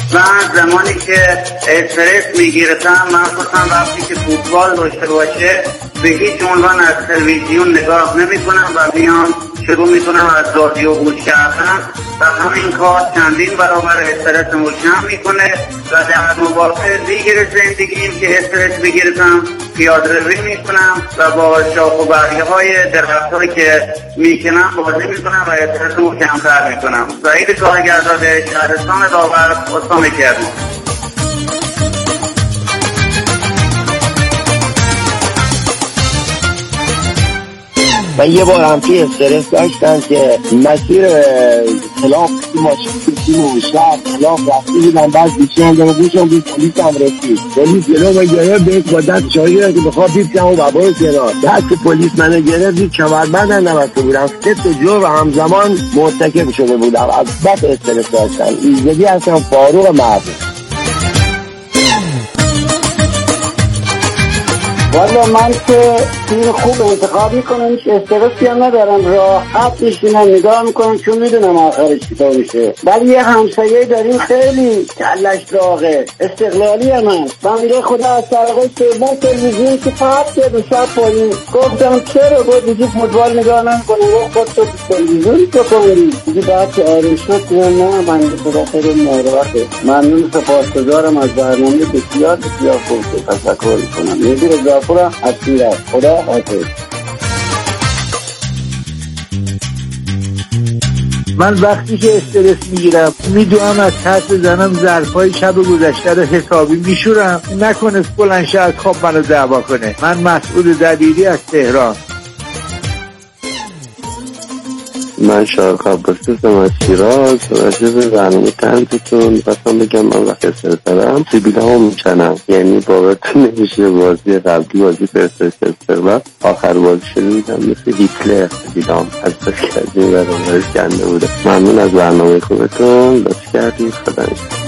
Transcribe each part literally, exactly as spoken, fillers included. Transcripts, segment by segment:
من زمانی که استرس میگیرتم من خواستم وقتی که فوتبال داشته باشه به هیچ عنوان از تلویزیون نگاه نمی کنم و بیان شروع می کنم از رادیو گوش کردن و همین کار چندین برابر استرسمو کم میکنه و در مواقع دیگر زندگیم که استرس بگیرتم پیاده روی میکنم و با شاخ و برگه های درخت هایی که میکنم بازی میکنم و استرسمو کمتر میکنم. سعید کارگردان شهرستان داور، استان کرمان. من یه بار هم توی استرس داشتم که مسیر خلاف ماشین کشیم و شهر خلاف رفته بودم، بعد بیشی هم دارم گوشم بود پولیس هم رسید. پولیس جلو من گرفت بهت با دست چایی گرفت که بخواه بیفتم و بابای کنار. دست پولیس منو گرفت دید کمربند هم نبسته بودم، سه تا جو و همزمان مرتکب شده بودم. از بس استرس داشتم. ایزدی هستم، فاروق مردم. والا من که تیم خوب انتخاب میکنم، هیچ استرسی هم ندارم، راحت میشینم نگاه میکنم چون میدونم آخرش چطور میشه. ولی یه همسایه داریم خیلی کلش داغه، استقلالی هم هست. بنده خدا از طریق سوم تلویزیون که فقط که دو شب پایین گفتم چرا گفت دیگه فوتبال نگاه نمیکنه، گفت خود تو تلویزیون تو کنی دیگه. بعد که آروم شد نه بنده خدا خیلی مهربانه. ممنون، سپاسگزارم از برنامه بسیار بسیار خوب. تشکر میکنم. میگیره پورا اصیله. خدا حافظ. من وقتی که استرس میگیرم میدونم از ترس زنم ظرفای شب گذشته رو حسابی میشورم نکنه بلند شه از خواب منو دعوا کنه. من مسئول دبیری از تهران. من شارق عباسی هستم از شیراز. راجع به برنامه تنزتون بسام بگم من وقتی استرس دارم سیبیله هم میچنم، یعنی باورتون نمیشه بازی قبلی بازی پرسپولیس استقلال آخر بازی شده بودم مثل هیتلر سیبیله هم از بس کردیم و دنبالش کنده بوده. ممنون از برنامه خوبتون، بس کردیم. خدا نگهدار.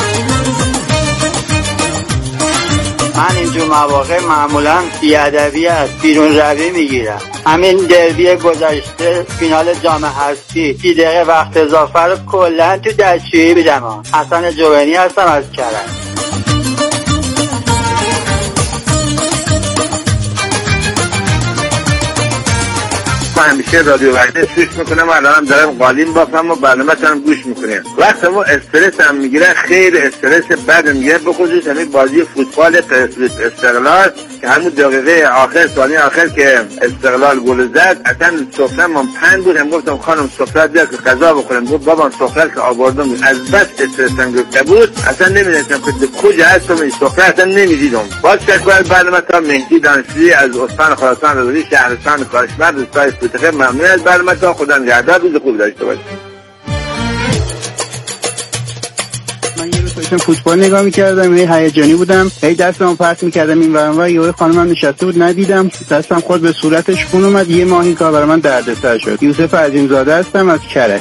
من اینجور مواقع معمولا بی‌ادبی از بیرون روی میگیرم. همین دربی گذشته فینال جام حذفی سی دقیقه وقت اضافه رو کلا تو دستشویی بیدم. حسن جوانی هستم از کرج. من همیشه رادیو وحده گوش میکنم، الانم دارم قالین بافم و برنامه تانم گوش میکنم. وقتی ما استرس هم میگیره خیلی استرس بد میگیره، بخصوص همین بازی فوتبال پرسپولیس استقلال که همون دقیقه آخر ثانیه آخر که استقلال گل زد، اصلا سفره من پنج بودم، گفتم خانم سفره بیار که غذا بخورم. گفت بابا سفره که آوردم از بس استرسم گرفته بود اصلا نمیدونستم که کجا هستم، این سفره اصلا نمیدیدم. باز شکر برنامه تا مهدی دانشجویی از استان خراسان رضایی شهرستان کاشمر دوستای فوتبال ممنون از برنامه تا. خدا نگهدار، روز خوب داشته باشید. من یه روز داشتم فوتبال نگاه میکردم، یه هیجانی بودم، هی دستمو پرت میکردم این ور اون، یه خانمم نشسته بود ندیدم، دستم خورد به صورتش، خون اومد. یه ماه این کار برای من دردسر شد. یوسف عظیمزاده هستم از کرج.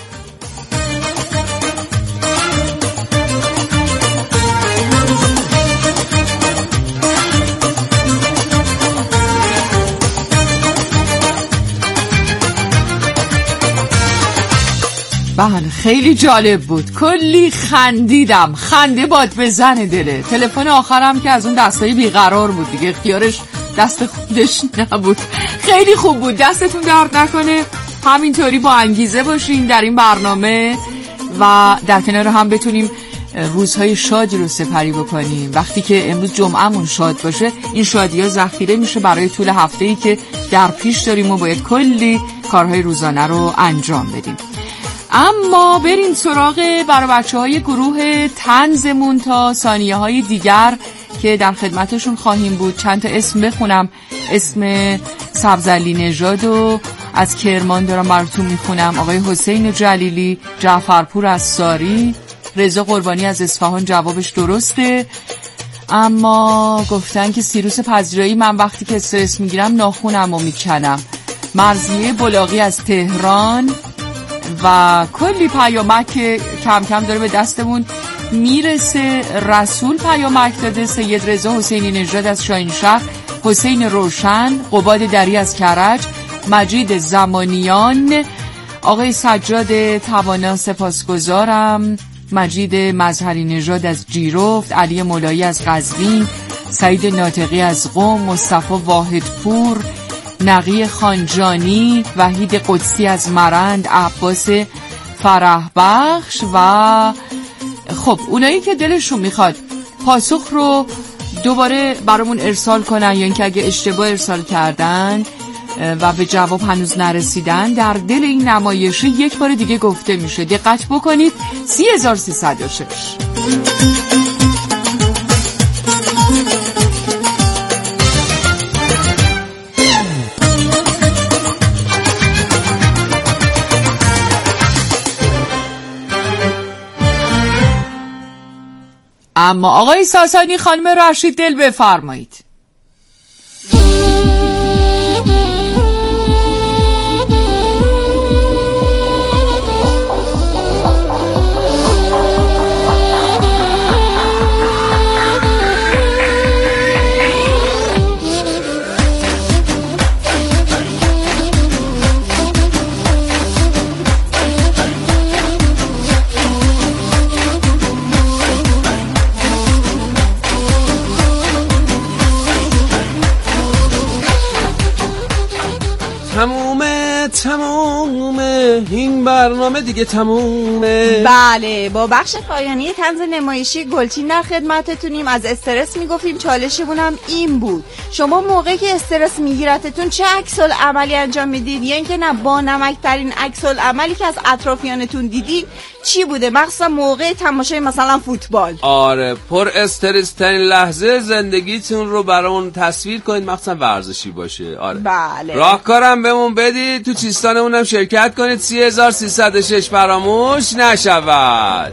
بله خیلی جالب بود، کلی خندیدم، خنده باد بزنه دله. تلفن آخرم که از اون دستای بیقرار بود دیگه، اختیارش دست خودش نبود. خیلی خوب بود، دستتون درد نکنه. همینطوری با انگیزه باشین در این برنامه و در کنار هم بتونیم روزهای شادی رو سپری بکنیم. وقتی که امروز جمعهمون شاد باشه این شادی ها ذخیره میشه برای طول هفته‌ای که در پیش داریم و باید کلی کارهای روزانه رو انجام بدیم. اما بریم سراغ برای بچه های گروه طنزمون تا ثانیه های دیگر که در خدمتشون خواهیم بود. چند تا اسم بخونم. اسم سبزعلی نژاد و از کرمان دارم براتون میخونم. آقای حسین جلیلی، جعفرپور از ساری، رضا قربانی از اصفهان جوابش درسته. اما گفتن که سیروس پذیرایی، من وقتی که استرس میگیرم ناخونم و میکنم. مرضیه بلاغی از تهران و کلی پیامک که کم کم داره به دستمون میرسه. رسول پیامک داده. سید رضا حسینی نژاد از شاهینشهر، حسین روشن، قباد دری از کرج، مجید زمانیان، آقای سجاد توانا سپاسگزارم، مجید مظهری نژاد از جیرفت، علی مولایی از قزوین، سعید ناطقی از قم، مصطفی واحدپور، نقی خانجانی، وحید قدسی از مرند، عباس فرح بخش و خب اونایی که دلشون میخواد پاسخ رو دوباره برامون ارسال کنن یا اینکه اگه اشتباه ارسال کردن و به جواب هنوز نرسیدن، در دل این نمایش یک بار دیگه گفته میشه. دقت بکنید سی هزار و سیصد و شش. اما آقای ساسانی خانم رشید دل بفرمایید. تمومه تمومه این برنامه دیگه تمومه. بله، با بخش پایانی طنز نمایشی گلچین در خدمتتونیم. از استرس میگفتیم، چالشمون هم این بود: شما موقعی که استرس میگیرتتون چه عکس العملی انجام میدید؟ یا اینکه نه با نمک ترین عکس العملی که از اطرافیانتون دیدید چی بوده؟ مخصوصا موقع تماشای مثلا فوتبال. آره، پر استرس ترین لحظه زندگیتون رو برامون تصویر کنید، مخصوصا ورزشی باشه. آره بله، راهکارم بهمون بدید، تو چیستانمون هم شرکت کنید. سی هزار و سیصد و شش فراموش نشود.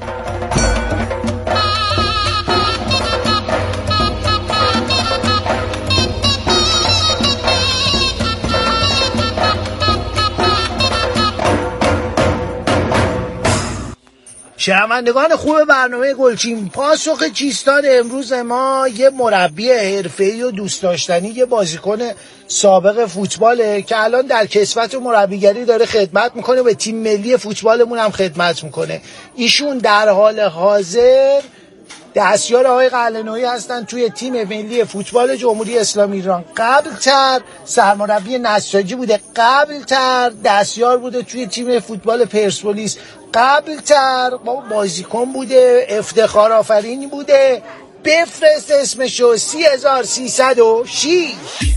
شنوندگان خوب برنامه گلچین، پاسخ چیستان امروز ما یه مربی حرفه‌ای و دوست داشتنی، یه بازیکن سابق فوتباله که الان در کسوت و مربیگری داره خدمت میکنه، به تیم ملی فوتبالمون هم خدمت میکنه. ایشون در حال حاضر دستیار آقای قلعه‌نویی هستن توی تیم ملی فوتبال جمهوری اسلامی ایران. قبلتر سرمربی نساجی بوده، قبلتر دستیار بوده توی تیم فوتبال پرسپولیس، قبلتر بازیکن بوده، افتخار آفرینی بوده. بفرست اسمشو. سی هزار و سیصد و شش.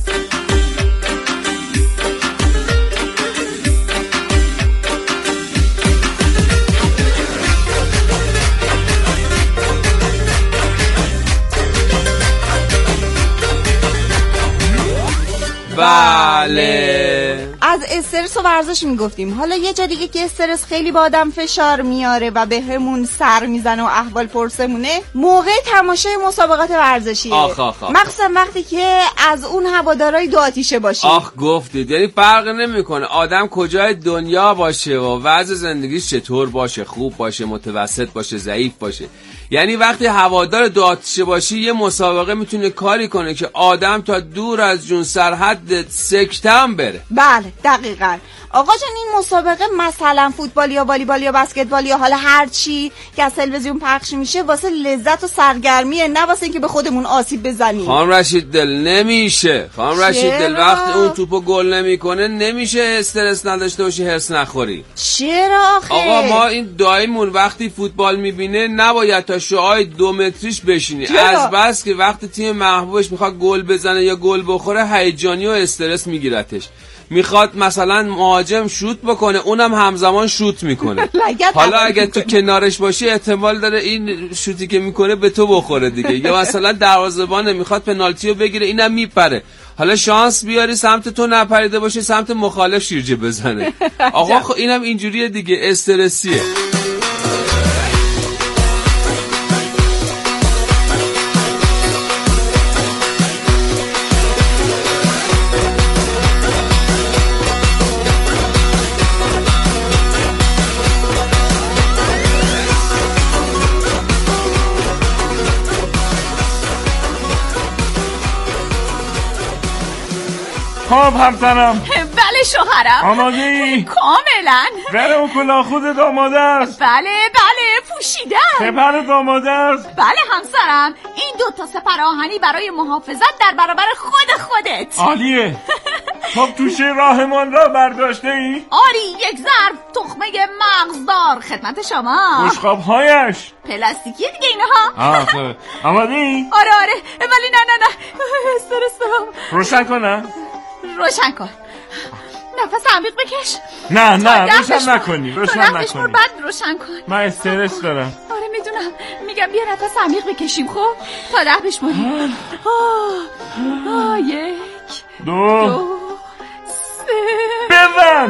بله، از استرس و ورزش میگفتیم. حالا یه جا دیگه که استرس خیلی با آدم فشار میاره و به همون سر میزنه و احوال پرسمونه، موقع تماشای مسابقات ورزشیه. آخ آخ آخ. مخصوصا وقتی که از اون هوادارای دو آتیشه باشی. آخ گفتید، یعنی فرق نمیکنه آدم کجای دنیا باشه و وضع زندگیش چطور باشه، خوب باشه، متوسط باشه، ضعیف باشه. یعنی وقتی هوادار دو آتیشه باشی، یه مسابقه میتونه کاری کنه که آدم تا دور از جون سرحد سکتم بره. بله دقیقاً. آقا جان، این مسابقه مثلا فوتبال یا والیبال یا بسکتبال یا حالا هر چی که از تلویزیون پخش میشه واسه لذت و سرگرمیه، نه واسه اینکه به خودمون آسیب بزنیم. خانم رشید دل دل خانم رشید دل وقتی اون توپو گل نمیکنه نمیشه استرس نداشته باشی، هرس نخوری. چرا آخه؟ آقا ما این دایمون وقتی فوتبال میبینه نباید تا شعاع دو متریش بشینی. چرا؟ از بس که وقتی تیم محبوبش میخواد گل بزنه یا گل بخوره هیجانی و استرس میگیرتش. میخواد مثلا مهاجم شوت بکنه، اونم همزمان شوت میکنه. حالا اگه تو کنارش باشی احتمال داره این شوتی که میکنه به تو بخوره دیگه. یا مثلا دروازه‌بان میخواد پنالتی رو بگیره، اینم میپره. حالا شانس بیاری سمت تو نپریده باشه، سمت مخالف شیرجه بزنه. آقا خب اینم اینجوریه دیگه، استرسیه. خب همسرم. بله شوهرم. آماده ای؟ کاملا. بله، اون کلاه خودت آماده است؟ بله بله، پوشیدن. سپر داماده است؟ بله همسرم، این دو تا سپر آهنی برای محافظت در برابر خود خودت. عالیه. خب توشه راهمان را برداشته ای؟ آری، یک ظرف تخمه مغزدار خدمت شما. بشقاب هایش پلاستیکی دیگه اینها. آه خب آماده ای؟ آره آره، ولی نه نه نه استرس دارم. روشن کنم؟ روشن کن. نفس عمیق بکش. نه نه روشن نکنی، روشن نکنی. بعد روشن کن. من استرس دارم. آره میدونم، میگم بیا نفس عمیق بکشیم خب تا ده بشماریم. آه آه یک دو, دو سه بزن.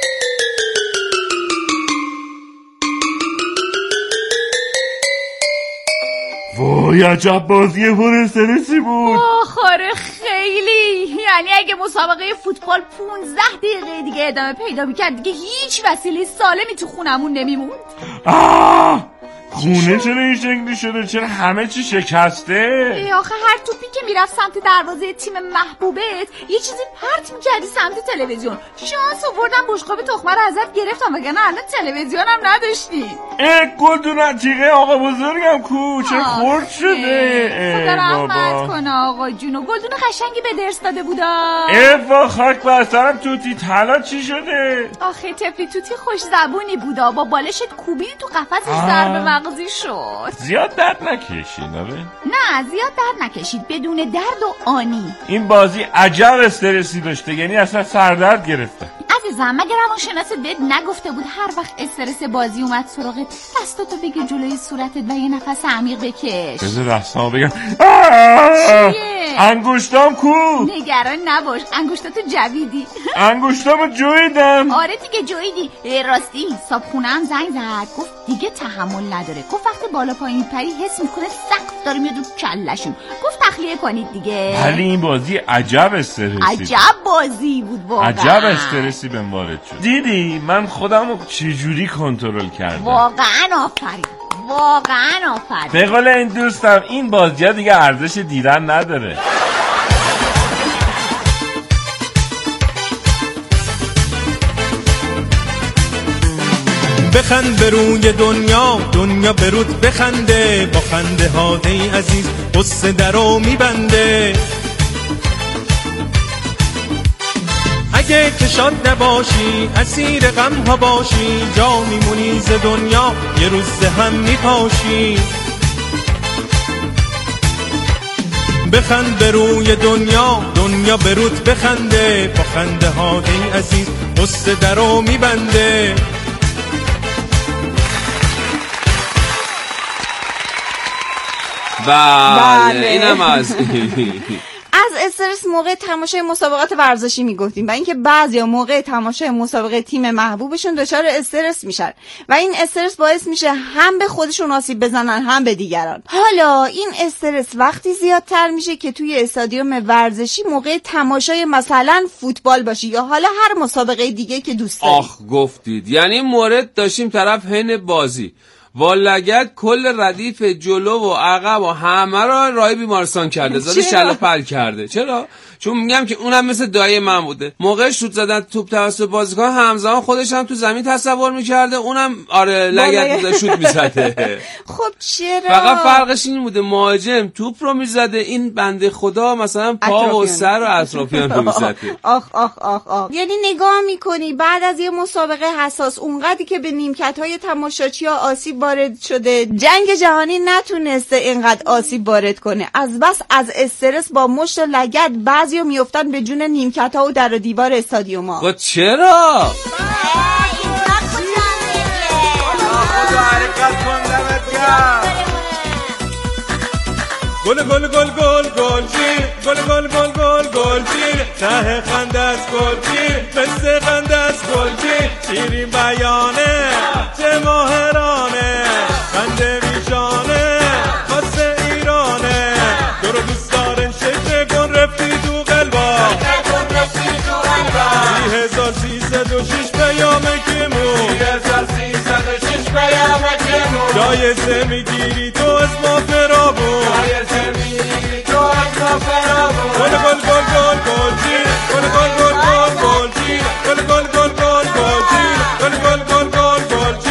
وای عجب بازی پر استرسی بود. آخه خیلی، یعنی اگه مسابقه فوتبال پونزده دقیقه دیگه ادامه پیدا میکرد دیگه هیچ وسیله سالمی تو خونمون نمیموند. آه خونه چرا این شکلی شده؟ چرا همه چی شکسته؟ آخه هر توپی که میرفت سمت دروازه تیم محبوبت یه چیزی پرت میکردی سمت تلویزیون. شانس آوردم بشقاب تخمه رو ازت گرفتم وگرنه الان تلویزیون هم نداشتی. اه گلدون تیغه آقا بزرگم کو چه خورد شده. خدا رحمت کنه آقا جونو، گلدون قشنگی به درس داده بودا. اه با خاک بر سرم توتی طلا چی شده؟ آخه تفلی توتی خوش زبونی بودا، با بالشت کوبیدی تو قفسش ضربه مغزی شد. زیاد درد نکشید آره؟ نه زیاد درد نکشید، بدون درد و آنی. این بازی عجب استرسی داشته، یعنی اصلا سردرد گرفته. عزیزم مگه روانشناست بهت نگفته بود هر وقت استرس بازی اومد سراغت دستاتو بگیر جلوی صورتت و یه نفس عمیق بکش؟ بذار دستامو بگم. چیه؟ انگشتام کو؟ نگران نباش، انگشتاتو جویدی. انگشتامو جویدم. آره دیگه جویدی. راستی صابخونه هم زنگ زد، گفت دیگه تحمل نداره، گفت وقتی بالا پایین پری حس میکنه سقف داره میاد رو کلشون، گفت تخلیه کنید دیگه. ولی این بازی عجب استرسی عجب بازی بود واقعا. عجب استرسی بهم وارد شد. دیدی من خودمو چجوری کنترل کردم؟ واقعا آفرین، واقعا آفرین. به قول این دوستم این بازی ها دیگه ارزش دیدن نداره. بخند به روی دنیا، دنیا به رود بخنده، با خنده ها ای عزیز قصه درو میبنده. اگه که شاد نباشی اسیر غم ها باشی، جا میمونی ز دنیا یه روز هم میپاشی. بخند به روی دنیا، دنیا به رود بخنده، با خنده ها ای عزیز قصه درو میبنده. بله اینم از از استرس موقع تماشای مسابقات ورزشی میگفتیم و اینکه بعضیا موقع تماشای مسابقه تیم محبوبشون دچار استرس میشن و این استرس باعث میشه هم به خودشون آسیب بزنن هم به دیگران. حالا این استرس وقتی زیادتر میشه که توی استادیوم ورزشی موقع تماشای مثلا فوتبال باشی یا حالا هر مسابقه دیگه که دوست داری. آخ گفتید، یعنی مورد داشتیم طرف حین بازی والگت کل ردیف جلو و عقب و همه را راه بیمارستان کرده، زاده شل پل کرده. چرا؟ چون میگم که اونم مثل دایه من بوده، موقع شوت زدن توپ توسط بازیکن همزمان خودش هم تو زمین تصور میکرده، اونم آره لگت میزد شوت میزده. خب چرا؟ فقط فرقش این بوده مهاجم توپ رو میزده، این بنده خدا مثلا پا و سر و اطرافیان رو میزده. آخ آخ آخ آخ. یعنی نگاه میکنی بعد از یه مسابقه حساس اونقدری که به نیمکت‌های تماشاچی‌ها آسیب وارد شده، جنگ جهانی نتونسته اینقدر آسیب وارد کنه، از بس از استرس با مشت لگد بعضیا میافتن به جون نیمکت‌ها و در و دیوار استادیوم‌ها. خب چرا؟ گل گل گل گل گل جیر، گل گل گل گل گل جیر، ته خنده است گل جیر، مثل خنده است گل جیر، شیرین بیانه چه ماهرانه، خنده ویشانه واسه ایرانه، دور دوست داره شکل گل رفتی تو قلبا، سی هزار سیصد و شش پیامه کمون، سی هزار سیصد و شش پیامه کمون، جایزه میگیری تو اسم فرابون، جایزه میگیری تو اسم فرابون، گل گل گل گل گل جیر، گل گل گل گل گل جیر، گل گل گل گل گل جیر، گل گل گل گل گل جیر.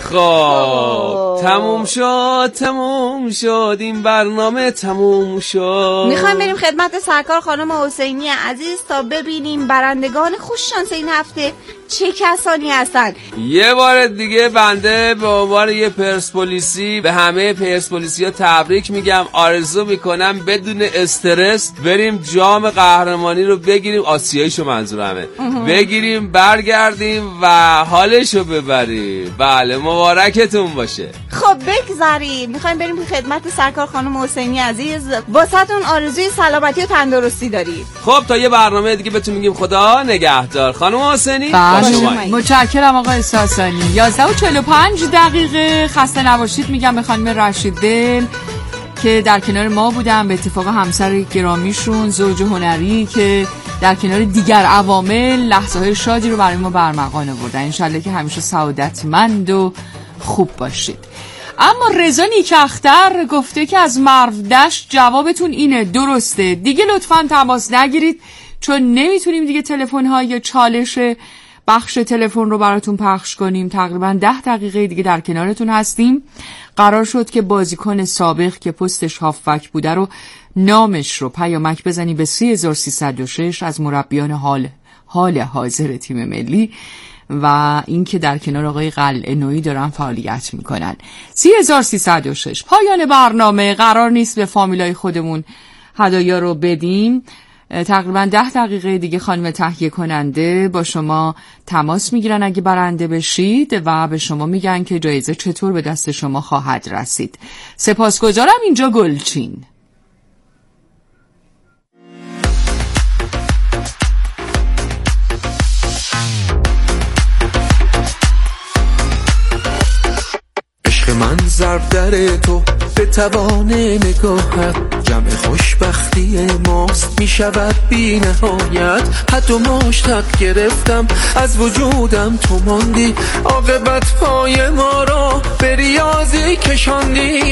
خب تموم شد تموم شد این برنامه تموم شد. میخوایم بریم خدمت سرکار خانم حسینی عزیز تا ببینیم برندگان خوش شانس این هفته چه کسانی هستن. یه بار دیگه بنده به عنوان یه پرسپولیسی به همه پرسپولیسی ها تبریک میگم. آرزو میکنم بدون استرس بریم جام قهرمانی رو بگیریم، آسیاییشو منظورمه، بگیریم برگردیم و حالشو ببریم. بله مبارکتون باشه. خب بگذاریم میخوایم بریم خدمت سرکار خانم حسینی عزیز، واسهتون آرزوی سلامتی و تندرستی داریم. خب تا یه برنامه دیگه بهتون میگیم خدا نگهدار. خانم حسینی متشکرم آقا استاسانی. یازده و چهل و پنج دقیقه. خسته نباشید میگم به خانم رشید دل که در کنار ما بودن، به اتفاق همسر گرامیشون زوج هنری که در کنار دیگر عوامل لحظه های شادی رو برای ما برمغان آوردن. انشالله که همیشه سعادتمند و خوب باشید. اما رضا نیکاختر گفته که از مرودشت جوابتون اینه، درسته دیگه لطفاً تماس نگیرید چون نمیتونیم دیگه تلفن ها یا چالش بخش تلفن رو براتون پخش کنیم. تقریبا ده دقیقه دیگه در کنارتون هستیم. قرار شد که بازیکن سابق که پستش هافبک بوده رو نامش رو پیامک بزنی به سه هزار و سیصد و شش از مربیان حال حال حاضر تیم ملی و این که در کنار آقای قلعه‌نویی دارن فعالیت میکنن. سه هزار و سیصد و شش. پایان برنامه. قرار نیست به فامیلای خودمون هدایا رو بدیم. تقریبا ده دقیقه دیگه خانم تهیه کننده با شما تماس میگیرن اگه برنده بشید و به شما میگن که جایزه چطور به دست شما خواهد رسید. سپاسگزارم. اینجا گلچین. عشق من ضرب در تو به توان نگاهت، جمع خوشبختی ماست می شود بی نهایت. حتی مشتاق گرفتم از وجودم تو ماندی، عاقبت پای ما را به ریاضی کشاندی.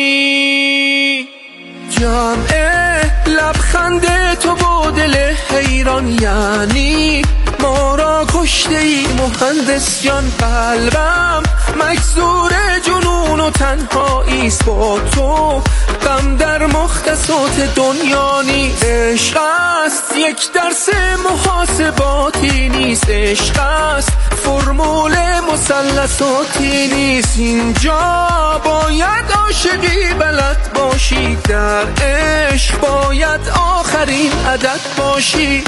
جمع لبخند تو با دل حیران، یعنی ما را کشته ای مهندس جان. قلبم مکسور جنون و تنهاییست با تو، غم در مختصات دنیا نیست. عشق است یک درس محاسباتی نیست، عشق است فرمول مثلثاتی نیست. اینجا باید عاشقی بلد باشی، در عشق باید آخرین عدد باشی.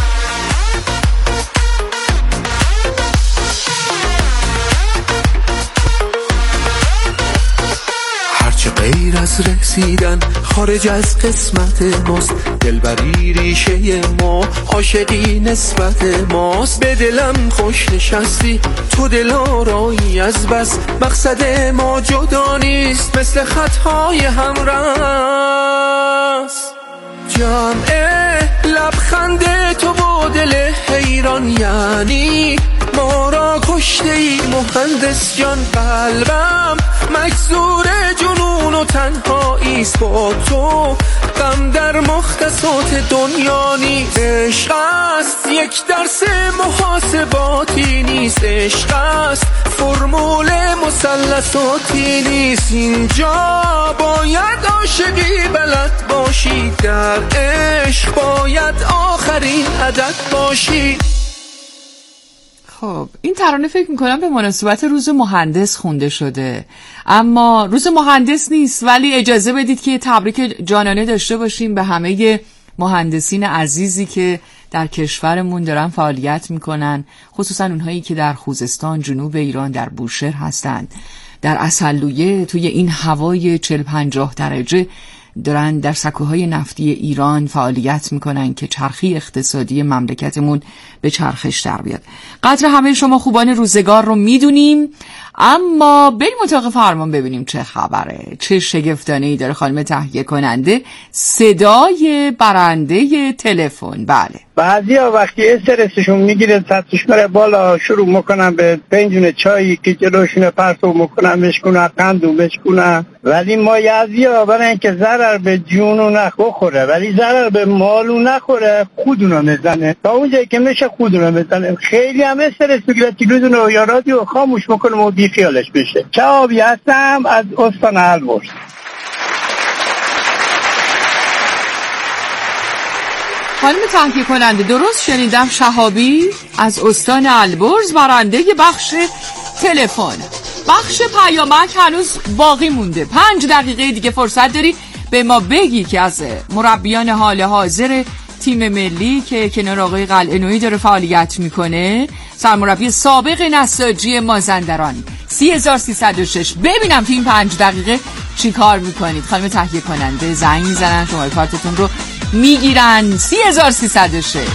هرچه غیر از رسیدن خارج از قسمت ماست، دلبری ریشه ما، عاشقی نسبت ماست. به دلم خوش نشستی تو دلارایی از بس، مقصد ما جدا نیست مثل خطهای همرس. جمع لبخند تو با دل حیران، یعنی ما را کشته ای مهندس جان. قلبم مکسور جنون و تنهاییست با تو، غم در مختصات دنیا نیست. عشق است یک درس محاسباتی نیست، عشق است فرمول مثلثاتی نیست. اینجا باید عاشقی بلد باشی، در عشق باید آخرین عدد باشی. خب این ترانه فکر میکنم به مناسبت روز مهندس خونده شده، اما روز مهندس نیست. ولی اجازه بدید که تبریک جانانه داشته باشیم به همه مهندسین عزیزی که در کشورمون دارن فعالیت میکنن، خصوصا اونهایی که در خوزستان، جنوب ایران، در بوشهر هستند، در اصلویه توی این هوای چهل پنجاه درجه دارن در سکوهای نفتی ایران فعالیت میکنن که چرخی اقتصادی مملکتمون به چرخش در بیاد. قدر همه شما خوبان روزگار رو میدونیم، اما بریم اتاق فرمان ببینیم چه خبره، چه شگفتانه‌ای داره خانم تهیه کننده. صدای برنده تلفن. بله بعضیا وقتی استرسشون میگیره سطحش میره بالا شروع میکنن به پنجون چایی که جلوشون پرتو میکنن بشکنن قندو بشکنن، ولی مایزیا برای اینکه ضرر به جونو نخوره ولی ضرر به مالو نخوره خودونو میزنه تا اونجایی که میشه خودونو میزنه. خیلی هم استرس میگیره تلویزیون یا رادیو خاموش میکنه و بی خیالش بشه. چابی هستم از استان البرز. خانم تهیه کننده درست شنیدم شهابی از استان البرز برنده بخش تلفن. بخش پیامک هنوز باقی مونده، پنج دقیقه دیگه فرصت داری به ما بگی که از مربیان حال حاضر تیم ملی که کنار آقای قلعه‌نویی داره فعالیت میکنه، سرمربی سابق نساجی مازندران، سی هزار سیصد و شش، ببینم تو این پنج دقیقه چی کار میکنید. خانم تهیه کننده زنگ میزنن، شماره کارتتون رو میگیرن. سی هزار سیصد و شش.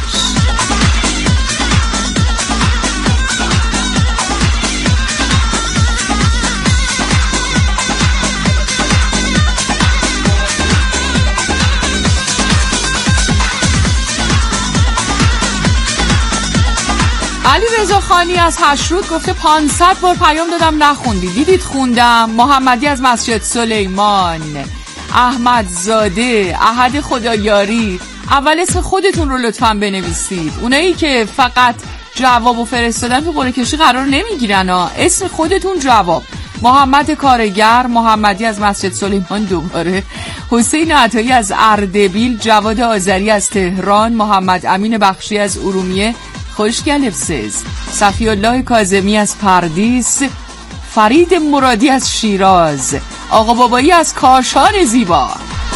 علی رضا خانی از هشرود گفته پانصد بار پیام دادم نخوندی. دیدید خوندم. محمدی از مسجد سلیمان، احمد زاده، احد خدایاری، اول اسم خودتون رو لطفاً بنویسید. اونایی که فقط جوابو فرستادن تو قرعه کشی قرار نمیگیرن ها، اسم خودتون جواب. محمد کارگر، محمدی از مسجد سلیمان دوباره، حسین عطایی از اردبیل، جواد آذری از تهران، محمد امین بخشی از ارومیه، خوشگل افسز، صفی الله کاظمی از پردیس، فرید مرادی از شیراز، آقا بابایی از کاشان زیبا.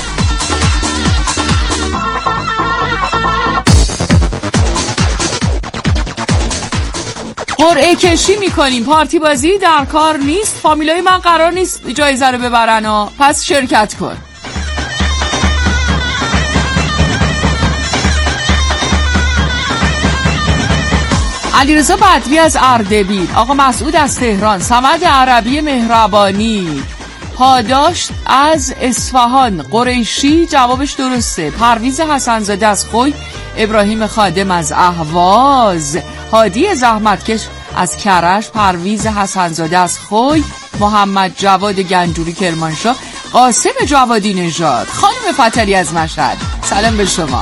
قرعه کشی میکنیم، پارتی بازی در کار نیست، فامیلای من قرار نیست جایزه رو ببرن ها، پس شرکت کن. علیرضا بدوی از اردبیل، آقا مسعود از تهران، صمد عربی مهربانی، پاداش از اصفهان، قریشی جوابش درسته، پرویز حسنزاده از خوی، ابراهیم خادم از اهواز، هادی زحمتکش از کرج، پرویز حسنزاده از خوی، محمد جواد گنجوری کرمانشاه، قاسم جوادی نژاد، خانم فتری از مشهد، سلام به شما.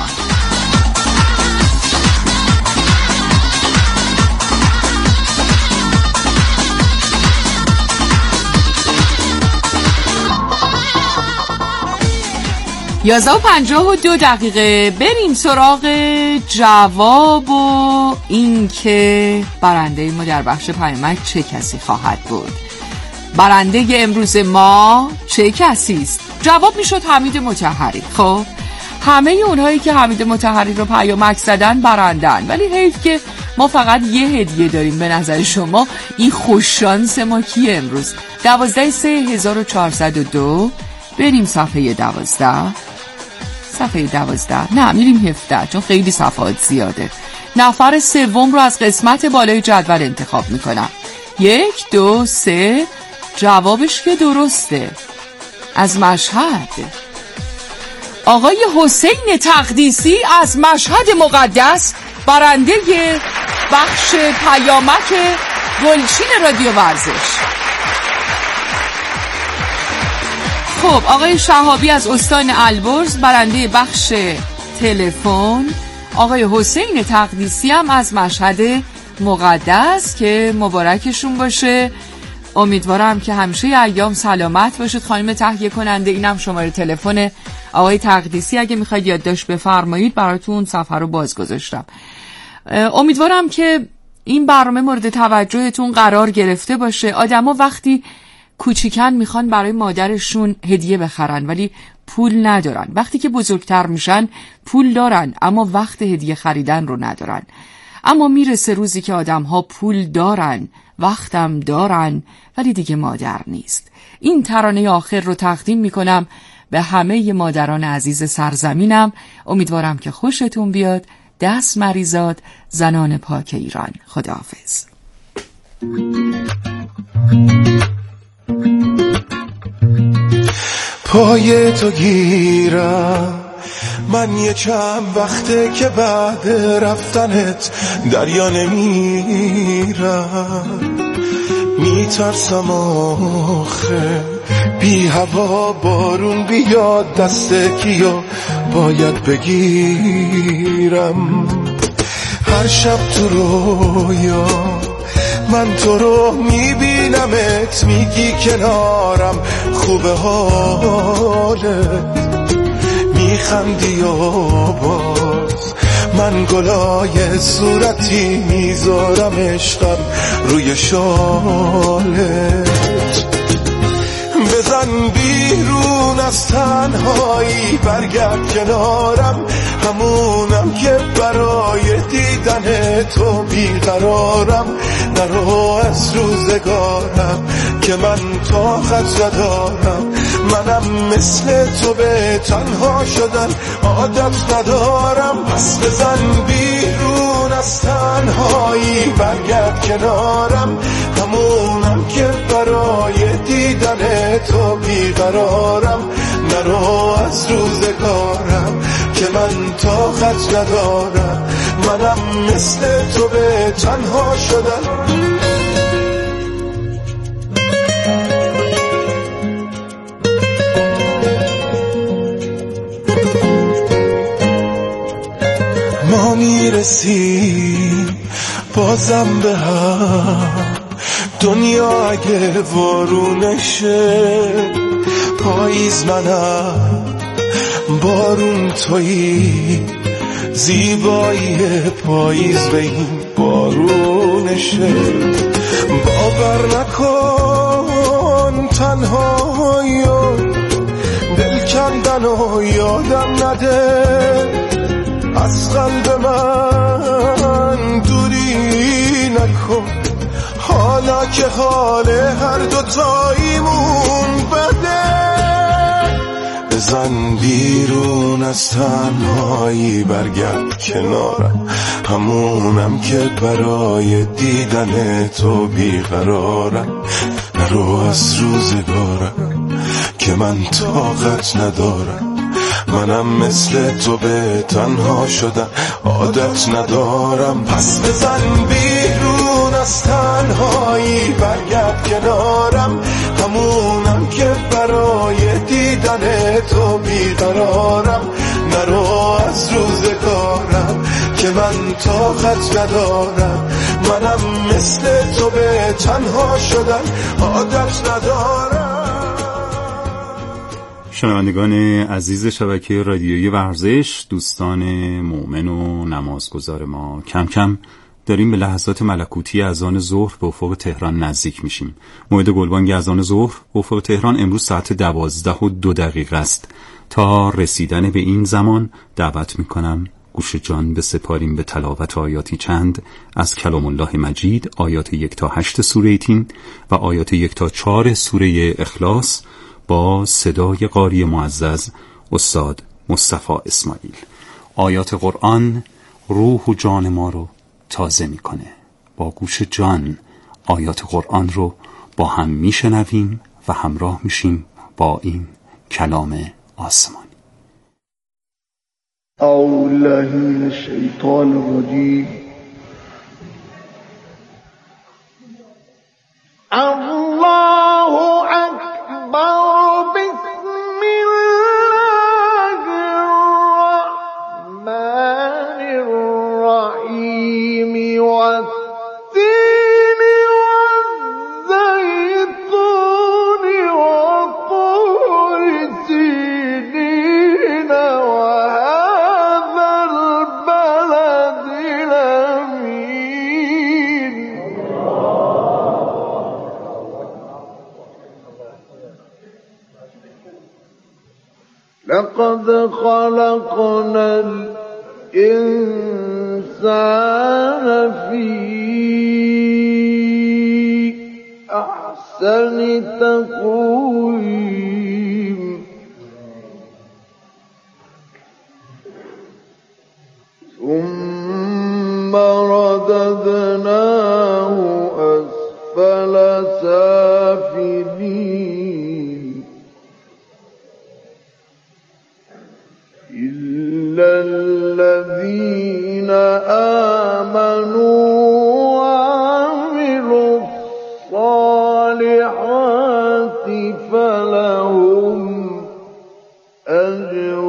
یازده و پنجاه و دو دقیقه بریم سراغ جواب و این که برنده ما در بخش پیامک چه کسی خواهد بود. برنده امروز ما چه کسی است؟ جواب میشد حمید مطهری. خب همه اونهایی که حمید مطهری رو پیامک زدن برندن، ولی حیف که ما فقط یه هدیه داریم. به نظر شما این خوششانس ما کیه امروز؟ دوازده سه هزار و چهارصد و دو. بریم صفحه دوازده. صفحه دوازده نه میریم هفده چون خیلی صفحات زیاده. نفر سوم رو از قسمت بالای جدول انتخاب میکنم. یک دو سه. جوابش که درسته، از مشهد. آقای حسین تقدیسی از مشهد مقدس برنده بخش پیامک گلچین رادیو ورزش. خب آقای شهابی از استان البرز برنده بخش تلفن، آقای حسین تقدیسی هم از مشهد مقدس که مبارکشون باشه. امیدوارم که همیشه ایام سلامت باشید. خانم تهیه کننده اینم شماره تلفن آقای تقدیسی، اگه میخواید یادداشت بفرمایید براتون صفحه رو باز گذاشتم. امیدوارم که این برنامه مورد توجهتون قرار گرفته باشه. آدما وقتی کوچیکن میخوان برای مادرشون هدیه بخرن ولی پول ندارن، وقتی که بزرگتر میشن پول دارن اما وقت هدیه خریدن رو ندارن. اما میرسه روزی که آدم‌ها پول دارن، وقتم دارن، ولی دیگه مادر نیست. این ترانه آخر رو تقدیم میکنم به همه مادران عزیز سرزمینم. امیدوارم که خوشتون بیاد. دست مریزاد، زنان پاک ایران. خداحافظ. پای تو گیرم من یه چند وقته که بعد رفتنت دریا نمیرم، میترسم آخه بی هوا بارون بیاد دست کیو باید بگیرم. هر شب تو رویا من تو رو میبینمت، میگی کنارم خوبه حالت، میخندی و باز من گلای صورتی میذارم عشقم روی شالت. بزن بیرون از تنهایی برگرد کنارم، همونم که برای دیدن تو بیقرارم. نرو از روزگارم که من طاقت ندارم، منم مثل تو به تنها شدن عادت ندارم. پس بزن بیرون از تنهایی برگرد کنارم، همونم که برای دیدن تو بیقرارم. نرو از روزگارم که من طاقت ندارم، منم مثل تو به تنها شدن. ما میرسیم بازم به هم، دنیا اگه وارونشه پاییز منم بارون تویی، زیبایی پاییز به این بارونشه. باور نکن تنهایی و دل کندن و یادم نده، از قلب من دوری نکن حالا که حال هر دوتاییمون بده. بزن بیرون از تنهایی برگرد کنارم، همونم که برای دیدن تو بیقرارم. نرو از روزگارم که من طاقت ندارم، منم مثل تو به تنها شدن عادت ندارم. پس بزن بیرون از تنهایی برگرد کنارم، همونم که برای دیدن تو بیقرارم. نرو از روزگارم که من طاقت ندارم، منم مثل تو به تنها شدن عادت ندارم. شنوندگان عزیز شبکه رادیویی ورزش، دوستان مؤمن و نمازگزار ما، کم کم داریم به لحظات ملکوتی اذان ظهر به افق تهران نزدیک میشیم. موعد گلبانگ اذان ظهر به افق تهران امروز ساعت دوازده و دو دقیقه است. تا رسیدن به این زمان دعوت میکنم گوش جان بسپاریم به تلاوت آیاتی چند از کلام الله مجید، آیات یک تا هشت سوره تین و آیات یک تا چهار سوره اخلاص با صدای قاری معزز استاد مصطفی اسماعیل. آیات قرآن روح و جان ما رو تازه میکنه. با گوش جان آیات قرآن رو با هم میشنویم و همراه میشیم با این کلام آسمانی. اعوذ بالله من الشیطان الرجیم. الله اکبر. بسم الله الرحمن الرحیم. والتین والزیتون وطور سینین وهذا البلد الامین. لقد خلقنا الإنسان في أحسن تقويم. ثم رددناه أسفل سافلين إلا الصالحات فلهم أجر